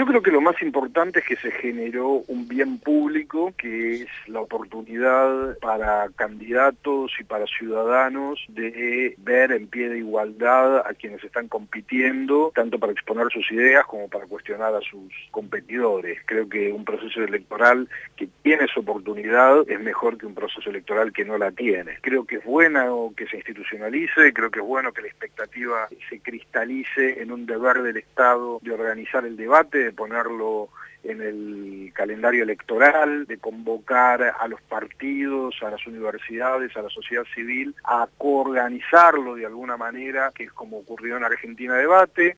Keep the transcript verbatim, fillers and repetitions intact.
Yo creo que lo más importante es que se generó un bien público, que es la oportunidad para candidatos y para ciudadanos de ver en pie de igualdad a quienes están compitiendo, tanto para exponer sus ideas como para cuestionar a sus competidores. Creo que un proceso electoral que tiene su oportunidad es mejor que un proceso electoral que no la tiene. Creo que es bueno que se institucionalice, creo que es bueno que la expectativa se cristalice en un deber del Estado de organizar el debate, de ponerlo en el calendario electoral, de convocar a los partidos, a las universidades, a la sociedad civil, a coorganizarlo de alguna manera, que es como ocurrió en Argentina Debate.